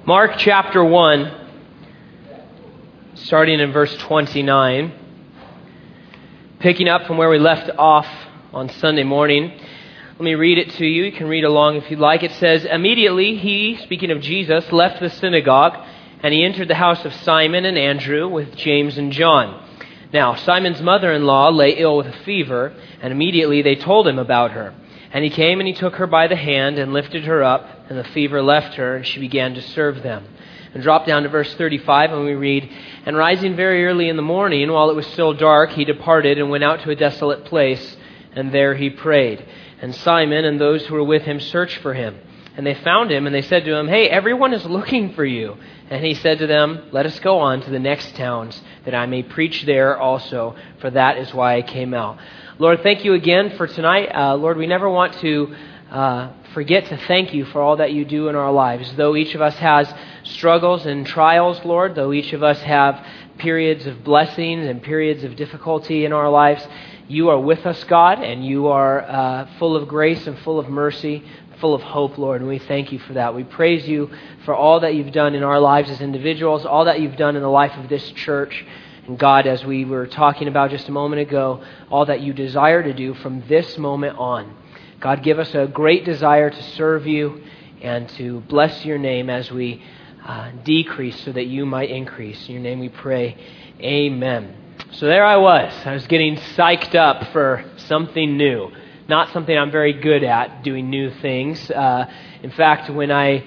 Mark chapter 1, starting in verse 29, picking up from where we left off on Sunday morning. Let me read it to you. You can read along if you'd like. It says, "Immediately he," speaking of Jesus, "left the synagogue, and he entered the house of Simon and Andrew with James and John. Now Simon's mother-in-law lay ill with a fever, and immediately they told him about her. And he came and he took her by the hand and lifted her up, and the fever left her, and she began to serve them." And drop down to verse 35, and we read, "And rising very early in the morning, while it was still dark, he departed and went out to a desolate place, and there he prayed. And Simon and those who were with him searched for him. And they found him, and they said to him, 'Hey, everyone is looking for you.' And he said to them, 'Let us go on to the next towns, that I may preach there also, for that is why I came out.'" Lord, thank you again for tonight. Lord, we never want to forget to thank you for all that you do in our lives. Though each of us has struggles and trials, Lord, though each of us have periods of blessings and periods of difficulty in our lives, you are with us, God, and you are full of grace and full of mercy, full of hope, Lord, and we thank you for that. We praise you for all that you've done in our lives as individuals, all that you've done in the life of this church. And God, as we were talking about just a moment ago, all that you desire to do from this moment on. God, give us a great desire to serve you and to bless your name as we decrease so that you might increase. In your name we pray, amen. So there I was getting psyched up for something new. Not something I'm very good at, doing new things. In fact, when I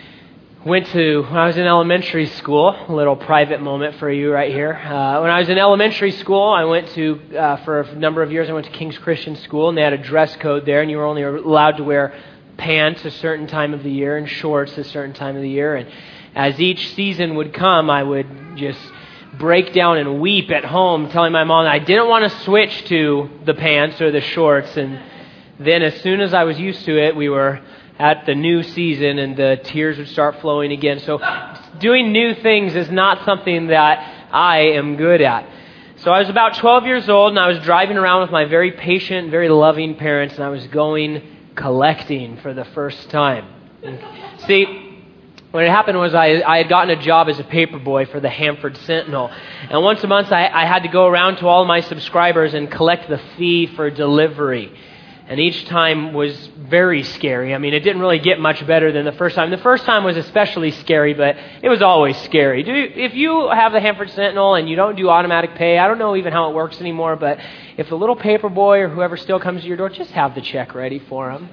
was in elementary school, a little private moment for you right here. When I was in elementary school, I went to, for a number of years, I went to King's Christian School, and they had a dress code there, and you were only allowed to wear pants a certain time of the year and shorts a certain time of the year. And as each season would come, I would just break down and weep at home, telling my mom that I didn't want to switch to the pants or the shorts. And then as soon as I was used to it, we were at the new season and the tears would start flowing again. So doing new things is not something that I am good at. So I was about 12 years old, and I was driving around with my very patient, very loving parents, and I was going collecting for the first time. See, what had happened was I had gotten a job as a paper boy for the Hanford Sentinel. And once a month I had to go around to all of my subscribers and collect the fee for delivery. And each time was very scary. I mean, it didn't really get much better than the first time. The first time was especially scary, but it was always scary. If you have the Hanford Sentinel and you don't do automatic pay, I don't know even how it works anymore, but if the little paper boy or whoever still comes to your door, just have the check ready for them.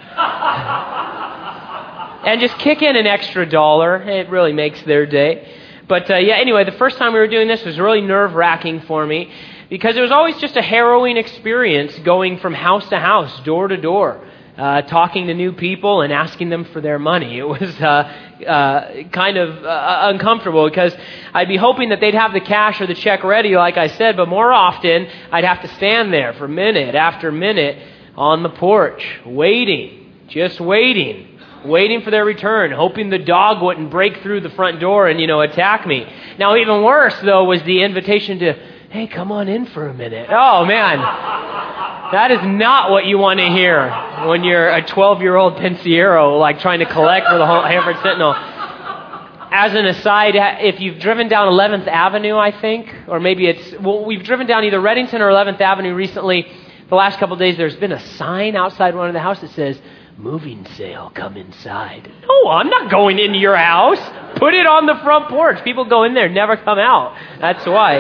And just kick in an extra $1. It really makes their day. But anyway, the first time we were doing this was really nerve-wracking for me, because it was always just a harrowing experience going from house to house, door to door, talking to new people and asking them for their money. It was kind of uncomfortable, because I'd be hoping that they'd have the cash or the check ready, like I said, but more often I'd have to stand there for minute after minute on the porch, just waiting for their return, hoping the dog wouldn't break through the front door and, attack me. Now, even worse, though, was the invitation to, "Hey, come on in for a minute." Oh, man. That is not what you want to hear when you're a 12-year-old pensiero, trying to collect for the whole Hanford Sentinel. As an aside, if you've driven down 11th Avenue, I think, or maybe we've driven down either Reddington or 11th Avenue recently. The last couple of days, there's been a sign outside one of the houses that says, "Moving sale, come inside." No, I'm not going into your house. Put it on the front porch. People go in there, never come out. That's why.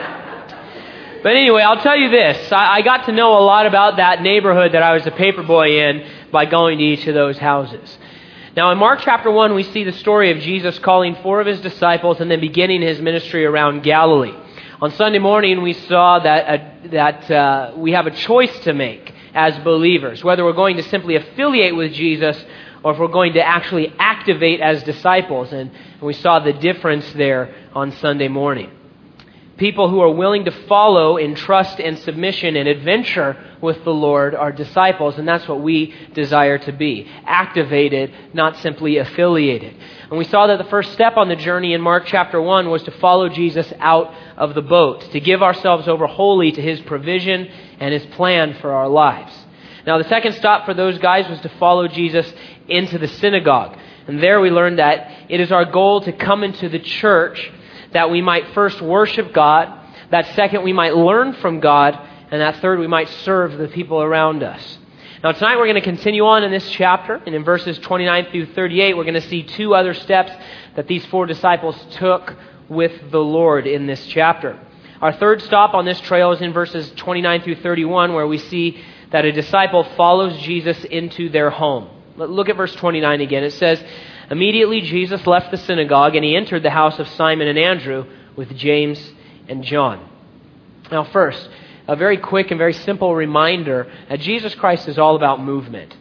But anyway, I'll tell you this. I got to know a lot about that neighborhood that I was a paper boy in by going to each of those houses. Now, in Mark chapter 1, we see the story of Jesus calling 4 of his disciples and then beginning his ministry around Galilee. On Sunday morning, we saw that we have a choice to make as believers, whether we're going to simply affiliate with Jesus or if we're going to actually activate as disciples. And we saw the difference there on Sunday morning. People who are willing to follow in trust and submission and adventure with the Lord are disciples, and that's what we desire to be. Activated, not simply affiliated. And we saw that the first step on the journey in Mark chapter 1 was to follow Jesus out of the boat, to give ourselves over wholly to his provision and his plan for our lives. Now, the second stop for those guys was to follow Jesus into the synagogue. And there we learned that it is our goal to come into the church that we might first worship God, that second we might learn from God, and that third we might serve the people around us. Now tonight we're going to continue on in this chapter, and in verses 29 through 38 we're going to see two other steps that these four disciples took with the Lord in this chapter. Our third stop on this trail is in verses 29 through 31, where we see that a disciple follows Jesus into their home. Look at verse 29 again. It says, "Immediately Jesus left the synagogue, and he entered the house of Simon and Andrew with James and John." Now first, a very quick and very simple reminder that Jesus Christ is all about movement.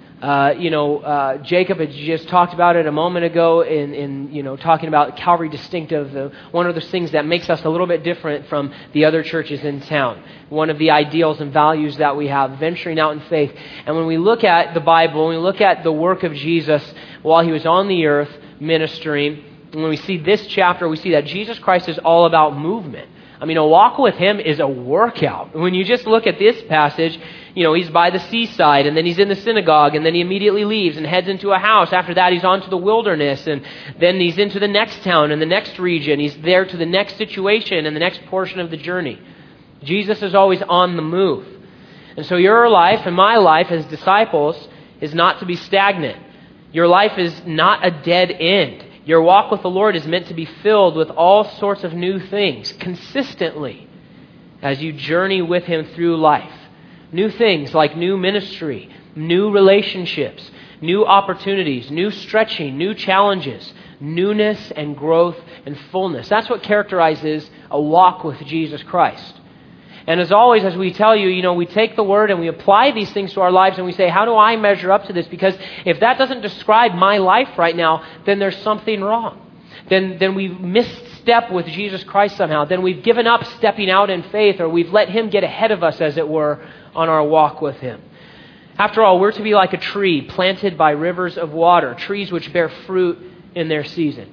Jacob had just talked about it a moment ago in talking about Calvary Distinctive, one of those things that makes us a little bit different from the other churches in town. One of the ideals and values that we have, venturing out in faith. And when we look at the Bible, when we look at the work of Jesus while he was on the earth ministering, and when we see this chapter, we see that Jesus Christ is all about movement. I mean, a walk with him is a workout. When you just look at this passage, he's by the seaside, and then he's in the synagogue, and then he immediately leaves and heads into a house. After that, he's on to the wilderness, and then he's into the next town and the next region. He's there to the next situation and the next portion of the journey. Jesus is always on the move. And so your life and my life as disciples is not to be stagnant. Your life is not a dead end. Your walk with the Lord is meant to be filled with all sorts of new things consistently as you journey with him through life. New things like new ministry, new relationships, new opportunities, new stretching, new challenges, newness and growth and fullness. That's what characterizes a walk with Jesus Christ. And as always, as we tell you, we take the Word and we apply these things to our lives and we say, how do I measure up to this? Because if that doesn't describe my life right now, then there's something wrong. Then we've misstepped with Jesus Christ somehow. Then we've given up stepping out in faith, or we've let him get ahead of us, as it were, on our walk with him. After all, we're to be like a tree planted by rivers of water, trees which bear fruit in their season.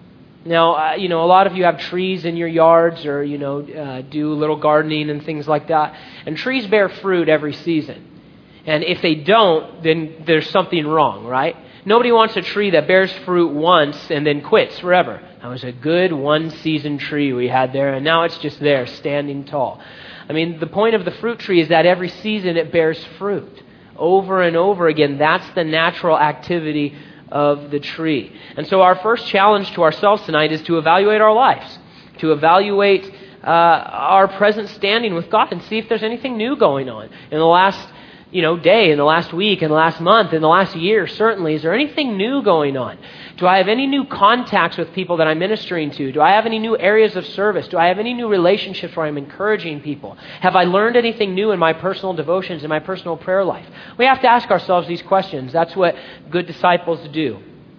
Now, a lot of you have trees in your yards or, do a little gardening and things like that. And trees bear fruit every season. And if they don't, then there's something wrong, right? Nobody wants a tree that bears fruit once and then quits forever. That was a good one-season tree we had there, and now it's just there, standing tall. I mean, the point of the fruit tree is that every season it bears fruit. Over and over again, that's the natural activity of the tree. And so our first challenge to ourselves tonight is to evaluate our lives, to evaluate our present standing with God and see if there's anything new going on in the last day, in the last week, in the last month, in the last year, certainly. Is there anything new going on? Do I have any new contacts with people that I'm ministering to? Do I have any new areas of service? Do I have any new relationships where I'm encouraging people? Have I learned anything new in my personal devotions, in my personal prayer life? We have to ask ourselves these questions. That's what good disciples do.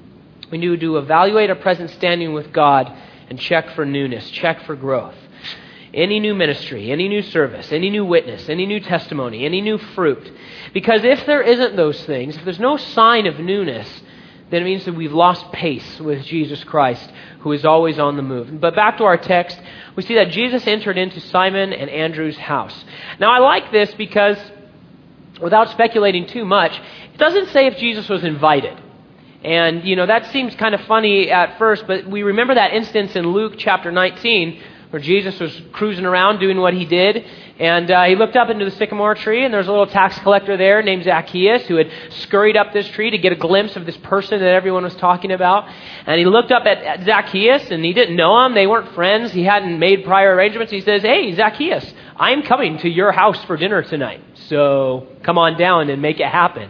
We need to evaluate our present standing with God and check for newness, check for growth. Any new ministry, any new service, any new witness, any new testimony, any new fruit. Because if there isn't those things, if there's no sign of newness, then it means that we've lost pace with Jesus Christ, who is always on the move. But back to our text, we see that Jesus entered into Simon and Andrew's house. Now I like this because, without speculating too much, it doesn't say if Jesus was invited. And, that seems kind of funny at first, but we remember that instance in Luke chapter 19, where Jesus was cruising around doing what he did, and he looked up into the sycamore tree, and there was a little tax collector there named Zacchaeus who had scurried up this tree to get a glimpse of this person that everyone was talking about. And he looked up at Zacchaeus, and he didn't know him. They weren't friends. He hadn't made prior arrangements. He says, "Hey, Zacchaeus, I'm coming to your house for dinner tonight, so come on down and make it happen."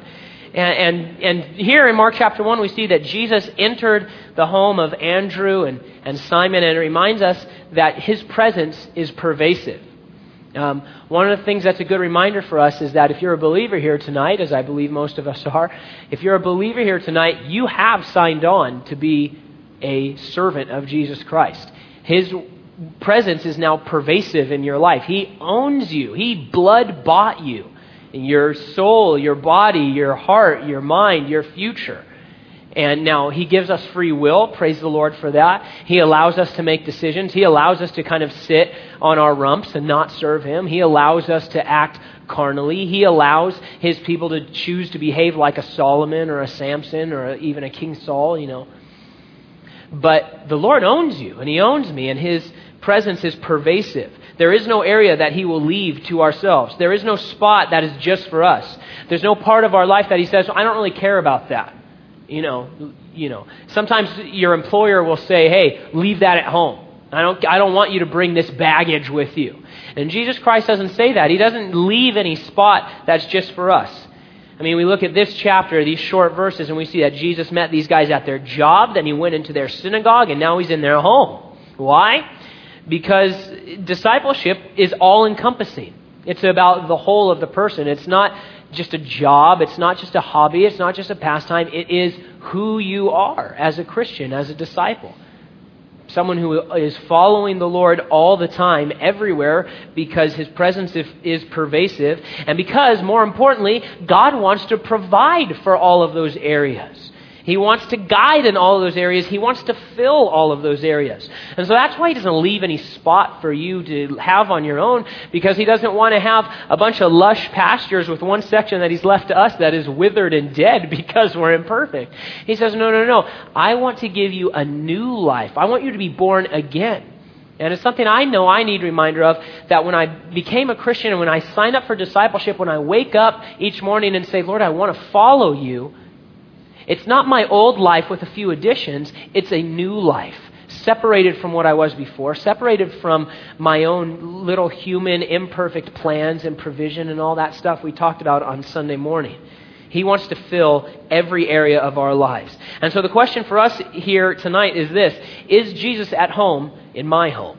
And here in Mark chapter 1, we see that Jesus entered the home of Andrew and Simon, and it reminds us that his presence is pervasive. One of the things that's a good reminder for us is that if you're a believer here tonight, as I believe most of us are, if you're a believer here tonight, you have signed on to be a servant of Jesus Christ. His presence is now pervasive in your life. He owns you. He blood bought you. Your soul, your body, your heart, your mind, your future. And now He gives us free will. Praise the Lord for that. He allows us to make decisions. He allows us to kind of sit on our rumps and not serve Him. He allows us to act carnally. He allows His people to choose to behave like a Solomon or a Samson or even a King Saul, But the Lord owns you, and He owns me, and His presence is pervasive. There is no area that He will leave to ourselves. There is no spot that is just for us. There's no part of our life that He says, I don't really care about that. Sometimes your employer will say, hey, leave that at home. I don't want you to bring this baggage with you. And Jesus Christ doesn't say that. He doesn't leave any spot that's just for us. I mean, we look at this chapter, these short verses, and we see that Jesus met these guys at their job, then He went into their synagogue, and now He's in their home. Why? Because discipleship is all-encompassing. It's about the whole of the person. It's not just a job. It's not just a hobby. It's not just a pastime. It is who you are as a Christian, as a disciple. Someone who is following the Lord all the time, everywhere, because His presence is pervasive, and because, more importantly, God wants to provide for all of those areas. He wants to guide in all of those areas. He wants to fill all of those areas. And so that's why He doesn't leave any spot for you to have on your own, because He doesn't want to have a bunch of lush pastures with one section that He's left to us that is withered and dead because we're imperfect. He says, no. I want to give you a new life. I want you to be born again. And it's something I know I need reminder of, that when I became a Christian and when I signed up for discipleship, when I wake up each morning and say, Lord, I want to follow You, it's not my old life with a few additions. It's a new life, separated from what I was before, separated from my own little human imperfect plans and provision and all that stuff we talked about on Sunday morning. He wants to fill every area of our lives. And so the question for us here tonight is this: is Jesus at home in my home?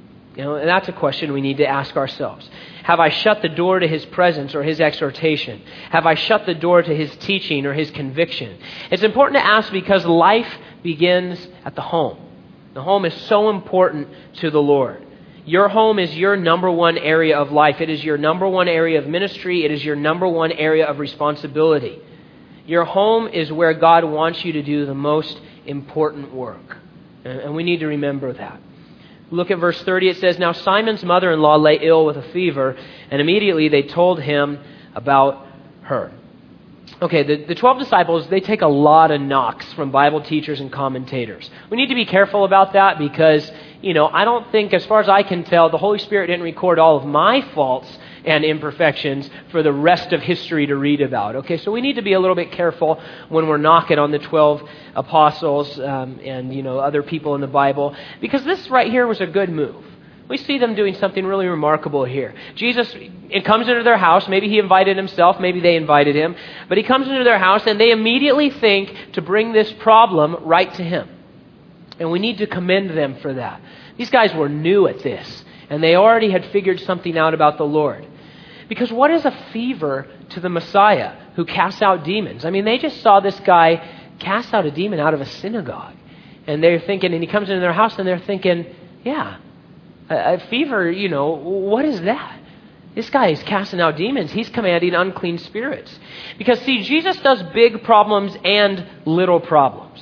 And that's a question we need to ask ourselves. Have I shut the door to His presence or His exhortation? Have I shut the door to His teaching or His conviction? It's important to ask because life begins at the home. The home is so important to the Lord. Your home is your number one area of life. It is your number one area of ministry. It is your number one area of responsibility. Your home is where God wants you to do the most important work. And we need to remember that. Look at verse 30. It says, Now Simon's mother-in-law lay ill with a fever, and immediately they told Him about her. Okay, the 12 disciples, they take a lot of knocks from Bible teachers and commentators. We need to be careful about that because, I don't think, as far as I can tell, the Holy Spirit didn't record all of my faults and imperfections for the rest of history to read about. Okay, so we need to be a little bit careful when we're knocking on the 12 apostles and other people in the Bible, because this right here was a good move. We see them doing something really remarkable here. Jesus, it comes into their house. Maybe He invited Himself. Maybe they invited Him. But He comes into their house, and they immediately think to bring this problem right to Him. And we need to commend them for that. These guys were new at this, and they already had figured something out about the Lord. Because what is a fever to the Messiah who casts out demons? I mean, they just saw this guy cast out a demon out of a synagogue. And they're thinking, and He comes into their house, and they're thinking, yeah, a fever, what is that? This guy is casting out demons. He's commanding unclean spirits. Because, see, Jesus does big problems and little problems.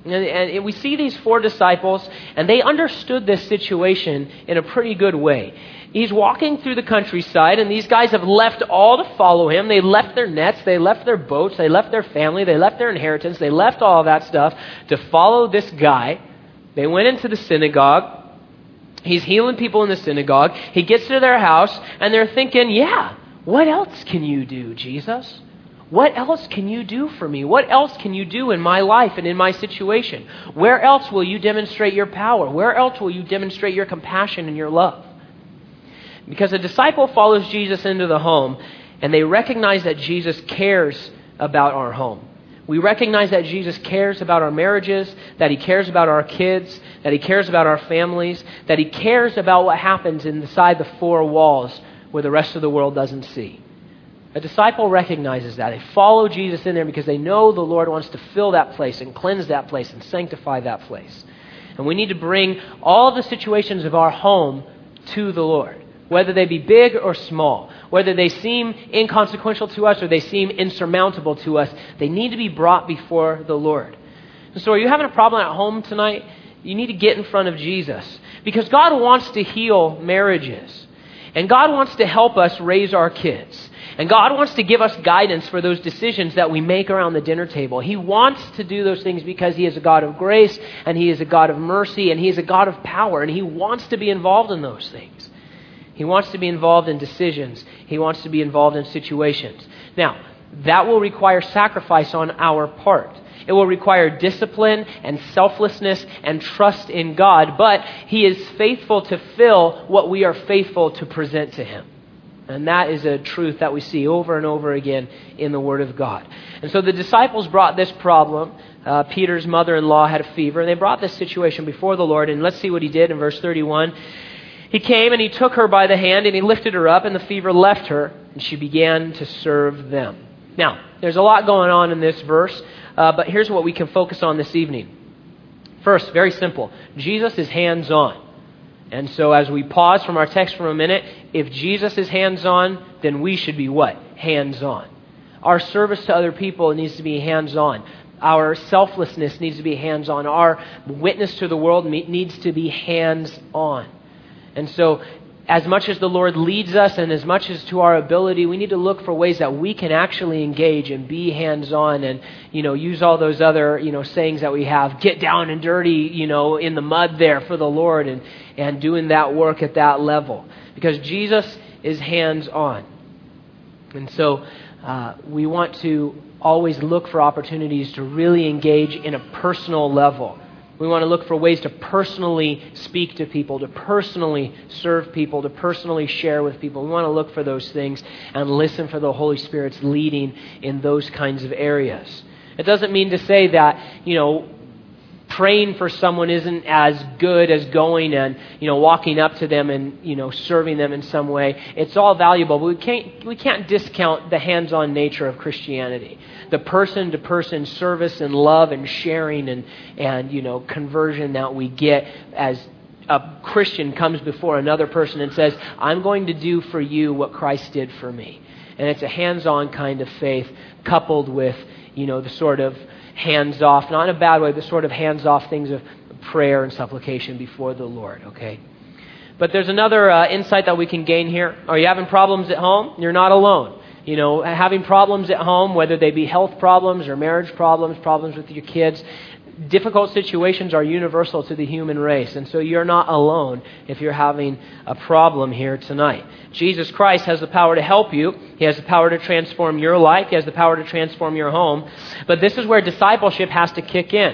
And we see these 4 disciples, and they understood this situation in a pretty good way. He's walking through the countryside, and these guys have left all to follow Him. They left their nets, they left their boats, they left their family, they left their inheritance, they left all of that stuff to follow this guy. They went into the synagogue. He's healing people in the synagogue. He gets to their house, and they're thinking, yeah, what else can you do, Jesus? What else can you do for me? What else can you do in my life and in my situation? Where else will you demonstrate your power? Where else will you demonstrate your compassion and your love? Because a disciple follows Jesus into the home, and they recognize that Jesus cares about our home. We recognize that Jesus cares about our marriages, that He cares about our kids, that He cares about our families, that He cares about what happens inside the 4 walls where the rest of the world doesn't see. A disciple recognizes that. They follow Jesus in there because they know the Lord wants to fill that place and cleanse that place and sanctify that place. And we need to bring all the situations of our home to the Lord, whether they be big or small, whether they seem inconsequential to us or they seem insurmountable to us. They need to be brought before the Lord. And so are you having a problem at home tonight? You need to get in front of Jesus. Because God wants to heal marriages. And God wants to help us raise our kids. And God wants to give us guidance for those decisions that we make around the dinner table. He wants to do those things because He is a God of grace, and He is a God of mercy, and He is a God of power, and He wants to be involved in those things. He wants to be involved in decisions. He wants to be involved in situations. Now, that will require sacrifice on our part. It will require discipline and selflessness and trust in God, but He is faithful to fill what we are faithful to present to Him. And that is a truth that we see over and over again in the Word of God. And so the disciples brought this problem. Peter's mother-in-law had a fever, and they brought this situation before the Lord. And let's see what He did in verse 31. He came and He took her by the hand, and He lifted her up, and the fever left her, and she began to serve them. Now, there's a lot going on in this verse, but here's what we can focus on this evening. First, very simple. Jesus is hands-on. And so as we pause from our text for a minute, if Jesus is hands-on, then we should be what? Hands-on. Our service to other people needs to be hands-on. Our selflessness needs to be hands-on. Our witness to the world needs to be hands-on. And so as much as the Lord leads us and as much as to our ability, we need to look for ways that we can actually engage and be hands-on and, use all those other, sayings that we have. Get down and dirty, in the mud there for the Lord and doing that work at that level. Because Jesus is hands-on. And so we want to always look for opportunities to really engage in a personal level. We want to look for ways to personally speak to people, to personally serve people, to personally share with people. We want to look for those things and listen for the Holy Spirit's leading in those kinds of areas. It doesn't mean to say that, praying for someone isn't as good as going and, walking up to them and, serving them in some way. It's all valuable, but we can't discount the hands-on nature of Christianity. The person-to-person service and love and sharing and conversion that we get as a Christian comes before another person and says, I'm going to do for you what Christ did for me. And it's a hands-on kind of faith coupled with, the sort of hands-off, not in a bad way, the sort of hands-off things of prayer and supplication before the Lord, okay? But there's another insight that we can gain here. Are you having problems at home? You're not alone. Having problems at home, whether they be health problems or marriage problems, problems with your kids, difficult situations are universal to the human race. And so you're not alone if you're having a problem here tonight. Jesus Christ has the power to help you. He has the power to transform your life. He has the power to transform your home. But this is where discipleship has to kick in.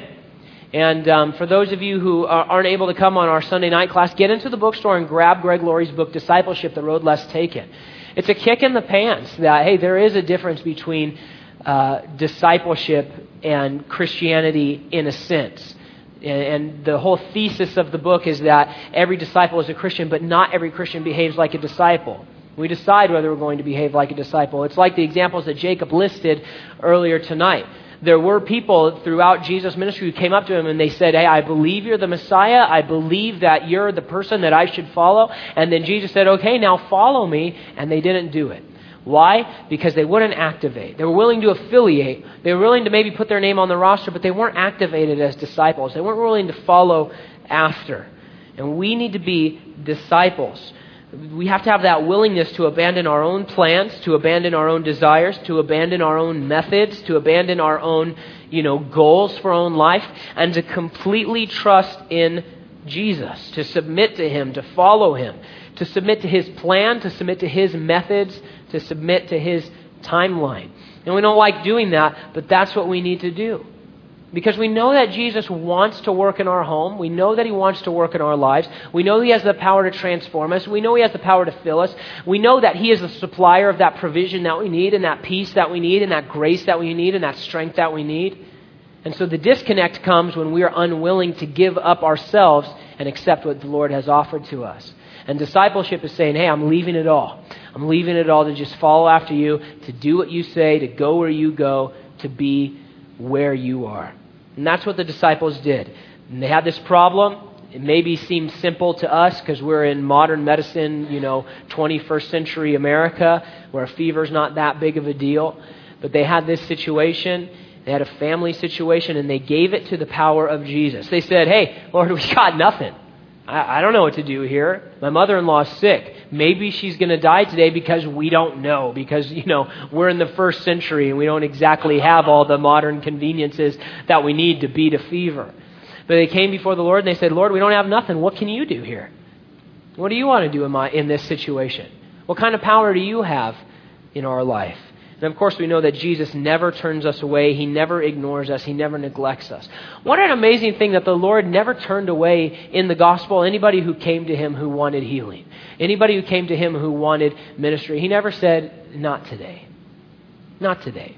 And for those of you who aren't able to come on our Sunday night class, get into the bookstore and grab Greg Laurie's book, Discipleship, The Road Less Taken. It's a kick in the pants that, hey, there is a difference between discipleship and Christianity in a sense. And the whole thesis of the book is that every disciple is a Christian, but not every Christian behaves like a disciple. We decide whether we're going to behave like a disciple. It's like the examples that Jacob listed earlier tonight. There were people throughout Jesus' ministry who came up to him and they said, hey, I believe you're the Messiah. I believe that you're the person that I should follow. And then Jesus said, okay, now follow me. And they didn't do it. Why? Because they wouldn't activate. They were willing to affiliate. They were willing to maybe put their name on the roster, but they weren't activated as disciples. They weren't willing to follow after. And we need to be disciples. We have to have that willingness to abandon our own plans, to abandon our own desires, to abandon our own methods, to abandon our own, goals for our own life, and to completely trust in Jesus, to submit to Him, to follow Him, to submit to His plan, to submit to His methods, to submit to His timeline. And we don't like doing that, but that's what we need to do. Because we know that Jesus wants to work in our home. We know that He wants to work in our lives. We know He has the power to transform us. We know He has the power to fill us. We know that He is the supplier of that provision that we need and that peace that we need and that grace that we need and that strength that we need. And so the disconnect comes when we are unwilling to give up ourselves and accept what the Lord has offered to us. And discipleship is saying, hey, I'm leaving it all. I'm leaving it all to just follow after you, to do what you say, to go where you go, to be where you are. And that's what the disciples did. And they had this problem. It maybe seems simple to us because we're in modern medicine, 21st century America, where a fever's not that big of a deal. But they had this situation, They had a family situation, and they gave it to the power of Jesus. They said, hey, Lord, we got nothing. I don't know what to do here. My mother-in-law's sick. Maybe she's going to die today because we don't know. Because, we're in the first century and we don't exactly have all the modern conveniences that we need to beat a fever. But they came before the Lord and they said, Lord, we don't have nothing. What can you do here? What do you want to do in this situation? What kind of power do you have in our life? And of course, we know that Jesus never turns us away. He never ignores us. He never neglects us. What an amazing thing that the Lord never turned away in the gospel anybody who came to Him who wanted healing. Anybody who came to Him who wanted ministry. He never said, not today. Not today.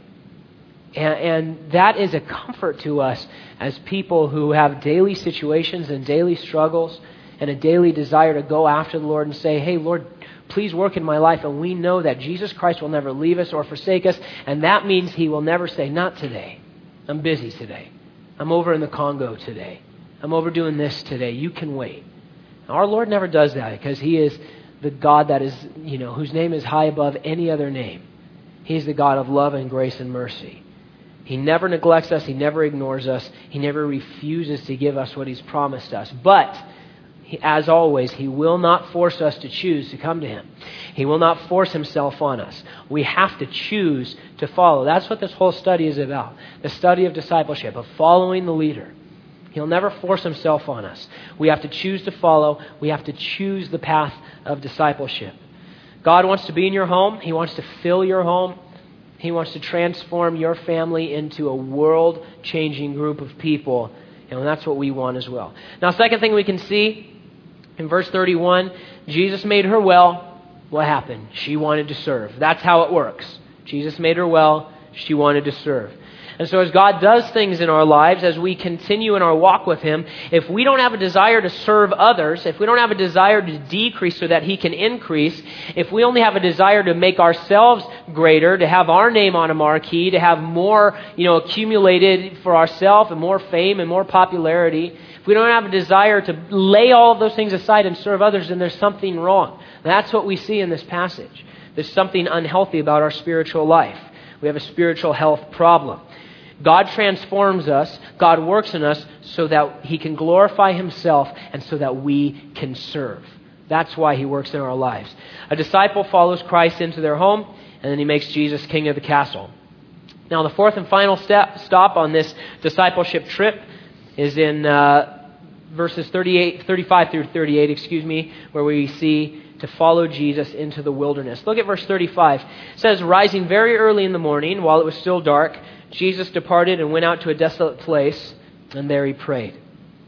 And that is a comfort to us as people who have daily situations and daily struggles and a daily desire to go after the Lord and say, hey, Lord, please work in my life. And we know that Jesus Christ will never leave us or forsake us. And that means He will never say, not today. I'm busy today. I'm over in the Congo today. I'm over doing this today. You can wait. Our Lord never does that because He is the God that is, whose name is high above any other name. He's the God of love and grace and mercy. He never neglects us. He never ignores us. He never refuses to give us what He's promised us. But as always, He will not force us to choose to come to Him. He will not force Himself on us. We have to choose to follow. That's what this whole study is about. The study of discipleship, of following the leader. He'll never force Himself on us. We have to choose to follow. We have to choose the path of discipleship. God wants to be in your home. He wants to fill your home. He wants to transform your family into a world-changing group of people. And that's what we want as well. Now, second thing we can see, in verse 31, Jesus made her well. What happened? She wanted to serve. That's how it works. Jesus made her well. She wanted to serve. And so as God does things in our lives, as we continue in our walk with Him, if we don't have a desire to serve others, if we don't have a desire to decrease so that He can increase, if we only have a desire to make ourselves greater, to have our name on a marquee, to have more, accumulated for ourselves and more fame and more popularity, if we don't have a desire to lay all of those things aside and serve others, then there's something wrong. That's what we see in this passage. There's something unhealthy about our spiritual life. We have a spiritual health problem. God transforms us, God works in us so that He can glorify Himself and so that we can serve. That's why He works in our lives. A disciple follows Christ into their home, and then he makes Jesus king of the castle. Now, the fourth and final stop on this discipleship trip is in verses 35 through 38, where we see to follow Jesus into the wilderness. Look at verse 35. It says, rising very early in the morning, while it was still dark, Jesus departed and went out to a desolate place, and there He prayed.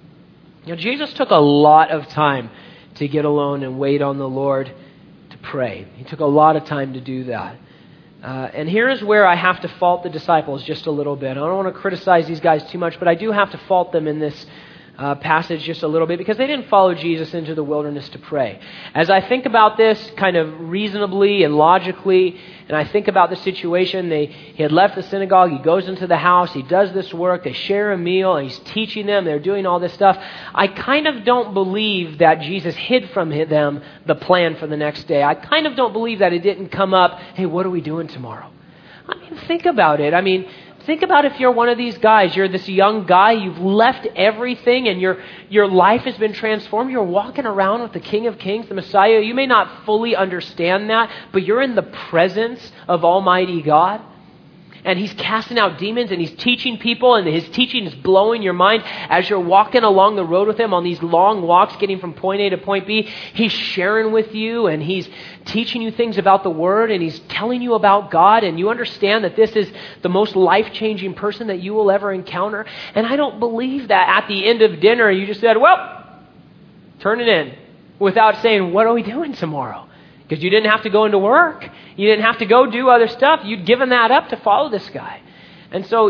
Jesus took a lot of time to get alone and wait on the Lord to pray. He took a lot of time to do that. And here is where I have to fault the disciples just a little bit. I don't want to criticize these guys too much, but I do have to fault them in this passage just a little bit because they didn't follow Jesus into the wilderness to pray. As I think about this kind of reasonably and logically, and I think about the situation, he had left the synagogue, he goes into the house, he does this work, they share a meal, and he's teaching them, they're doing all this stuff. I kind of don't believe that Jesus hid from them the plan for the next day. I kind of don't believe that it didn't come up, hey, what are we doing tomorrow? Think about it. Think about if you're one of these guys. You're this young guy. You've left everything and your life has been transformed. You're walking around with the King of Kings, the Messiah. You may not fully understand that, but you're in the presence of Almighty God. And He's casting out demons and He's teaching people, and His teaching is blowing your mind as you're walking along the road with Him on these long walks getting from point A to point B. He's sharing with you and He's teaching you things about the Word and He's telling you about God, and you understand that this is the most life-changing person that you will ever encounter. And I don't believe that at the end of dinner you just said, well, turn it in, without saying, what are we doing tomorrow? Because you didn't have to go into work. You didn't have to go do other stuff. You'd given that up to follow this guy. And so,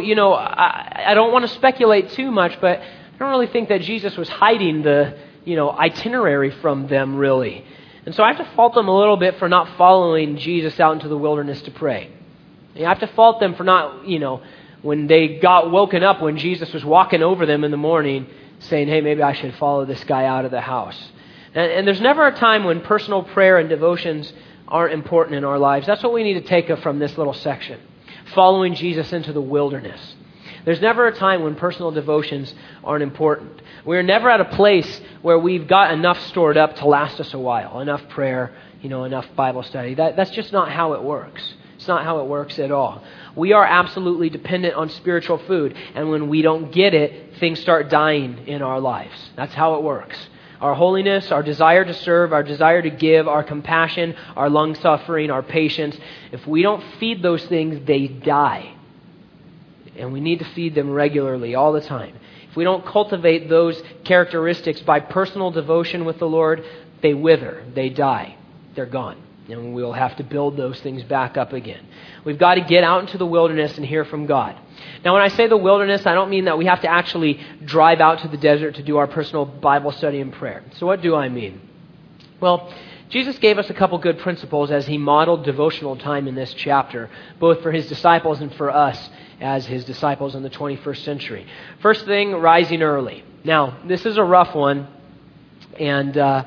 I don't want to speculate too much, but I don't really think that Jesus was hiding the, itinerary from them, really. And so I have to fault them a little bit for not following Jesus out into the wilderness to pray. I have to fault them for not, when they got woken up when Jesus was walking over them in the morning, saying, hey, maybe I should follow this guy out of the house. And there's never a time when personal prayer and devotions aren't important in our lives. That's what we need to take from this little section. Following Jesus into the wilderness. There's never a time when personal devotions aren't important. We're never at a place where we've got enough stored up to last us a while, enough prayer, enough Bible study. That's just not how it works. It's not how it works at all. We are absolutely dependent on spiritual food, and when we don't get it, things start dying in our lives. That's how it works. Our holiness, our desire to serve, our desire to give, our compassion, our long-suffering, our patience, if we don't feed those things, they die. And we need to feed them regularly, all the time. If we don't cultivate those characteristics by personal devotion with the Lord, they wither, they die, they're gone. And we'll have to build those things back up again. We've got to get out into the wilderness and hear from God. Now, when I say the wilderness, I don't mean that we have to actually drive out to the desert to do our personal Bible study and prayer. So what do I mean? Well, Jesus gave us a couple good principles as he modeled devotional time in this chapter, both for his disciples and for us as his disciples in the 21st century. First thing, rising early. Now, this is a rough one, and,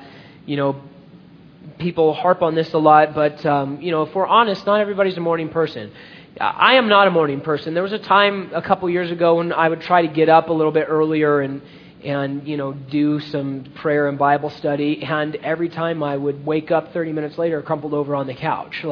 people harp on this a lot, but, if we're honest, not everybody's a morning person. I am not a morning person. There was a time a couple years ago when I would try to get up a little bit earlier and do some prayer and Bible study, and every time I would wake up 30 minutes later crumpled over on the couch.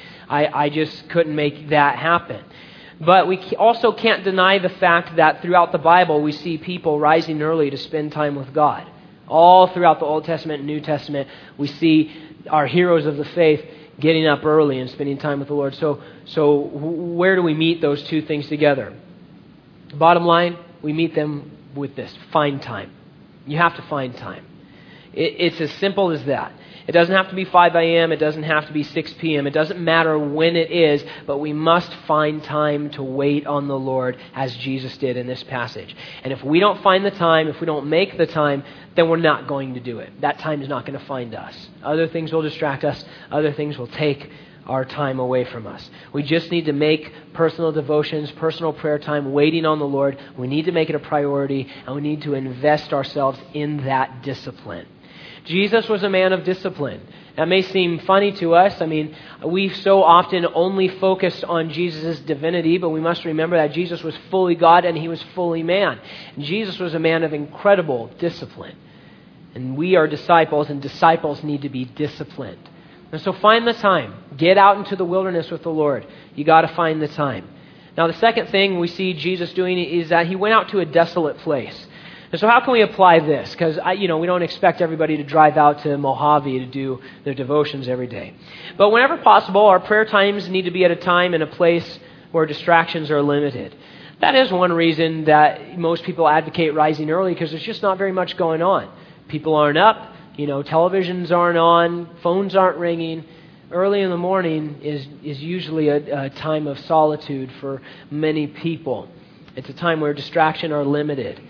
I just couldn't make that happen. But we also can't deny the fact that throughout the Bible we see people rising early to spend time with God. All throughout the Old Testament and New Testament, we see our heroes of the faith getting up early and spending time with the Lord. So where do we meet those two things together? Bottom line, we meet them with this: find time. You have to find time. It's as simple as that. It doesn't have to be 5 a.m. It doesn't have to be 6 p.m. It doesn't matter when it is, but we must find time to wait on the Lord as Jesus did in this passage. And if we don't find the time, if we don't make the time, then we're not going to do it. That time is not going to find us. Other things will distract us. Other things will take our time away from us. We just need to make personal devotions, personal prayer time, waiting on the Lord. We need to make it a priority, and we need to invest ourselves in that discipline. Jesus was a man of discipline. That may seem funny to us. We so often only focus on Jesus' divinity, but we must remember that Jesus was fully God and he was fully man. And Jesus was a man of incredible discipline. And we are disciples, and disciples need to be disciplined. And so find the time. Get out into the wilderness with the Lord. You got to find the time. Now, the second thing we see Jesus doing is that he went out to a desolate place. And so how can we apply this? Because, we don't expect everybody to drive out to Mojave to do their devotions every day. But whenever possible, our prayer times need to be at a time and a place where distractions are limited. That is one reason that most people advocate rising early, because there's just not very much going on. People aren't up, televisions aren't on, phones aren't ringing. Early in the morning is usually a time of solitude for many people. It's a time where distractions are limited.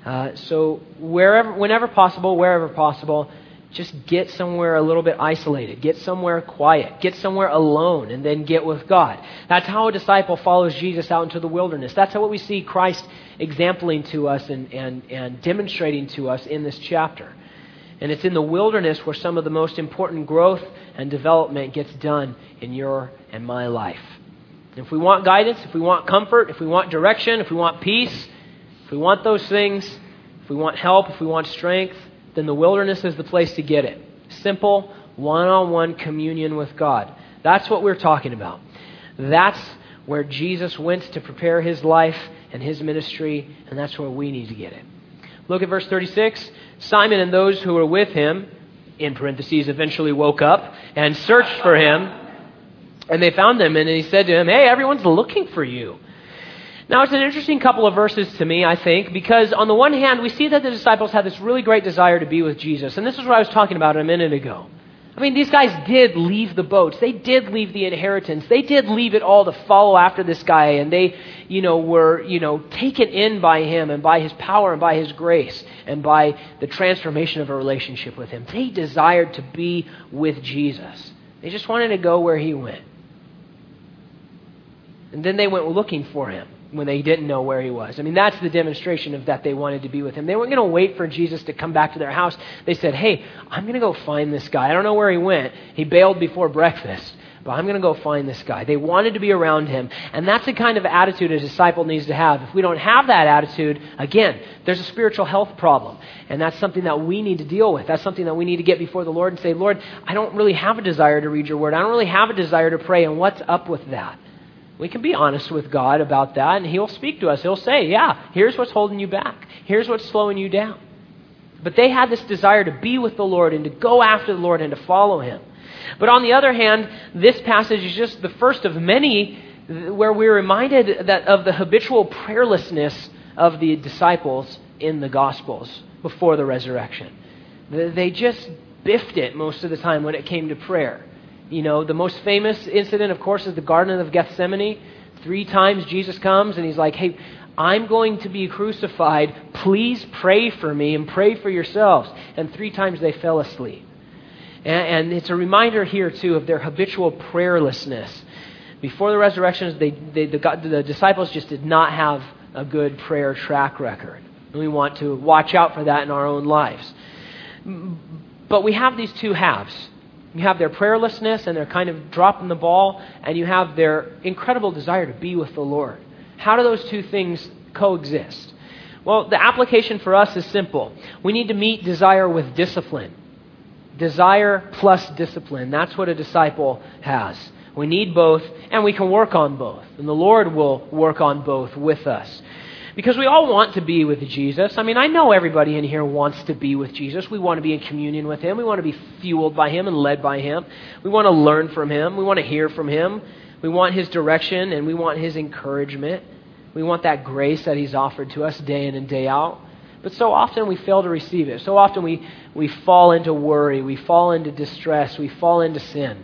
So whenever possible, just get somewhere a little bit isolated. Get somewhere quiet. Get somewhere alone, and then get with God. That's how a disciple follows Jesus out into the wilderness. That's what we see Christ exempling to us and demonstrating to us in this chapter. And it's in the wilderness where some of the most important growth and development gets done in your and my life. And if we want guidance, if we want comfort, if we want direction, if we want peace, if we want those things, if we want help, if we want strength, then the wilderness is the place to get it. Simple, one-on-one communion with God. That's what we're talking about. That's where Jesus went to prepare his life and his ministry, and that's where we need to get it. Look at verse 36. Simon and those who were with him, in parentheses, eventually woke up and searched for him, and they found him, and he said to him, "Hey, everyone's looking for you." Now, it's an interesting couple of verses to me, I think, because on the one hand, we see that the disciples had this really great desire to be with Jesus. And this is what I was talking about a minute ago. These guys did leave the boats. They did leave the inheritance. They did leave it all to follow after this guy. And they, were, taken in by him and by his power and by his grace and by the transformation of a relationship with him. They desired to be with Jesus. They just wanted to go where he went. And then they went looking for him when they didn't know where he was. That's the demonstration of that they wanted to be with him. They weren't going to wait for Jesus to come back to their house. They said, "Hey, I'm going to go find this guy. I don't know where he went. He bailed before breakfast, but I'm going to go find this guy. They wanted to be around him. And that's the kind of attitude a disciple needs to have. If we don't have that attitude, again, there's a spiritual health problem. And that's something that we need to deal with. That's something that we need to get before the Lord and say, Lord, I don't really have a desire to read your word. I don't really have a desire to pray. And what's up with that? We can be honest with God about that, and He'll speak to us. He'll say, yeah, here's what's holding you back. Here's what's slowing you down. But they had this desire to be with the Lord and to go after the Lord and to follow Him. But on the other hand, this passage is just the first of many where we're reminded that of the habitual prayerlessness of the disciples in the Gospels before the resurrection. They just biffed it most of the time when it came to prayer. You know, the most famous incident, of course, is the Garden of Gethsemane. 3 times Jesus comes and He's like, hey, I'm going to be crucified. Please pray for me and pray for yourselves. And 3 times they fell asleep. And it's a reminder here, too, of their habitual prayerlessness. Before the resurrection, the disciples just did not have a good prayer track record. And we want to watch out for that in our own lives. But we have these two halves. You have their prayerlessness and they're kind of dropping the ball, and you have their incredible desire to be with the Lord. How do those two things coexist? Well, the application for us is simple. We need to meet desire with discipline. Desire plus discipline. That's what a disciple has. We need both, and we can work on both. And the Lord will work on both with us. Because we all want to be with Jesus. I mean, I know everybody in here wants to be with Jesus. We want to be in communion with Him. We want to be fueled by Him and led by Him. We want to learn from Him. We want to hear from Him. We want His direction and we want His encouragement. We want that grace that He's offered to us day in and day out. But so often we fail to receive it. So often we fall into worry. We fall into distress. We fall into sin.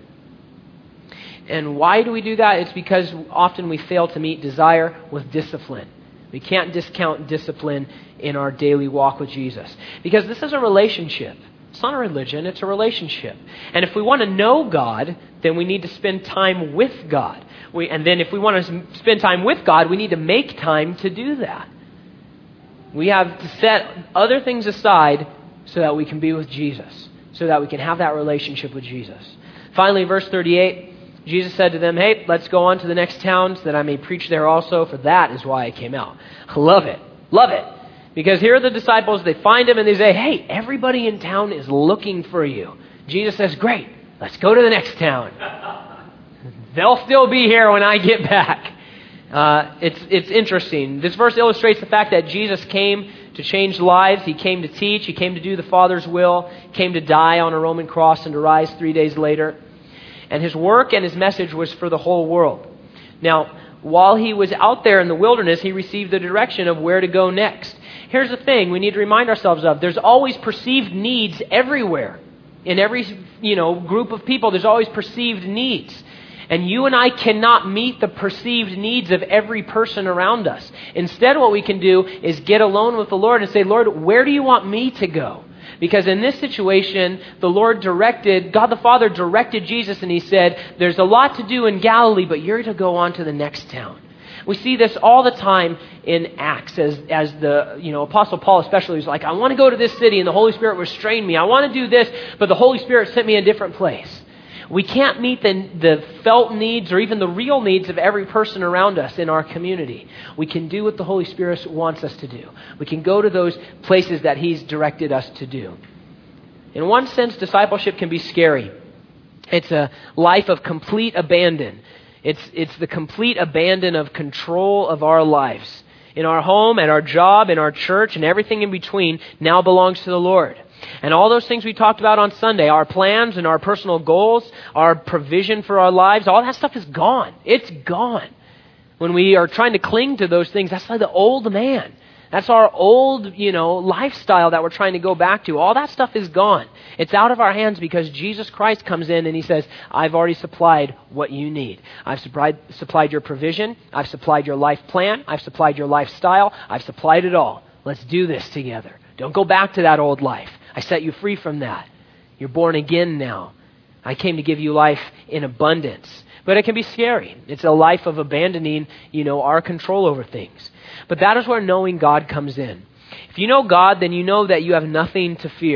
And why do we do that? It's because often we fail to meet desire with discipline. We can't discount discipline in our daily walk with Jesus. Because this is a relationship. It's not a religion, it's a relationship. And if we want to know God, then we need to spend time with God. And then if we want to spend time with God, we need to make time to do that. We have to set other things aside so that we can be with Jesus. So that we can have that relationship with Jesus. Finally, verse 38. Jesus said to them, hey, let's go on to the next town so that I may preach there also, for that is why I came out. Love it. Love it. Because here are the disciples, they find Him and they say, hey, everybody in town is looking for you. Jesus says, great, let's go to the next town. They'll still be here when I get back. It's interesting. This verse illustrates the fact that Jesus came to change lives. He came to teach. He came to do the Father's will. He came to die on a Roman cross and to rise 3 days later. And His work and His message was for the whole world. Now, while He was out there in the wilderness, He received the direction of where to go next. Here's the thing we need to remind ourselves of. There's always perceived needs everywhere. In every, group of people, there's always perceived needs. And you and I cannot meet the perceived needs of every person around us. Instead, what we can do is get alone with the Lord and say, Lord, where do you want me to go? Because in this situation, God the Father directed Jesus and He said, there's a lot to do in Galilee, but you're to go on to the next town. We see this all the time in Acts as the, Apostle Paul especially was like, I want to go to this city and the Holy Spirit restrained me. I want to do this, but the Holy Spirit sent me a different place. We can't meet the felt needs or even the real needs of every person around us in our community. We can do what the Holy Spirit wants us to do. We can go to those places that He's directed us to do. In one sense, discipleship can be scary. It's a life of complete abandon. It's the complete abandon of control of our lives. In our home, at our job, in our church, and everything in between now belongs to the Lord. And all those things we talked about on Sunday, our plans and our personal goals, our provision for our lives, all that stuff is gone. It's gone. When we are trying to cling to those things, that's like the old man. That's our old, lifestyle that we're trying to go back to. All that stuff is gone. It's out of our hands because Jesus Christ comes in and He says, I've already supplied what you need. I've supplied your provision. I've supplied your life plan. I've supplied your lifestyle. I've supplied it all. Let's do this together. Don't go back to that old life. I set you free from that. You're born again now. I came to give you life in abundance. But it can be scary. It's a life of abandoning, our control over things. But that is where knowing God comes in. If you know God, then you know that you have nothing to fear.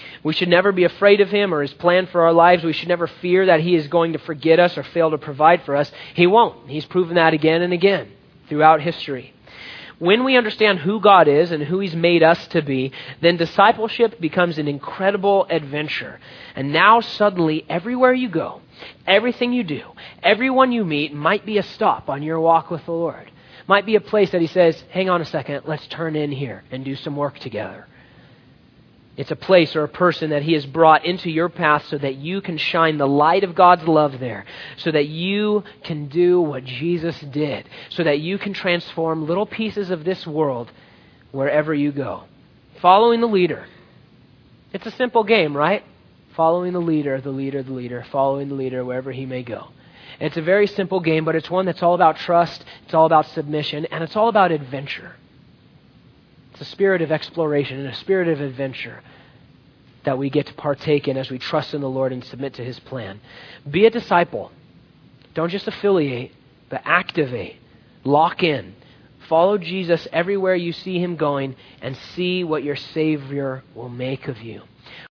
We should never be afraid of him or his plan for our lives. We should never fear that he is going to forget us or fail to provide for us. He won't. He's proven that again and again throughout history. When we understand who God is and who he's made us to be, then discipleship becomes an incredible adventure. And now suddenly, everywhere you go, everything you do, everyone you meet might be a stop on your walk with the Lord. Might be a place that he says, hang on a second, let's turn in here and do some work together. It's a place or a person that he has brought into your path so that you can shine the light of God's love there, so that you can do what Jesus did, so that you can transform little pieces of this world wherever you go. Following the leader. It's a simple game, right? Following the leader, following the leader wherever he may go. It's a very simple game, but it's one that's all about trust, it's all about submission, and it's all about adventure. It's a spirit of exploration and a spirit of adventure that we get to partake in as we trust in the Lord and submit to his plan. Be a disciple. Don't just affiliate, but activate. Lock in. Follow Jesus everywhere you see him going and see what your Savior will make of you.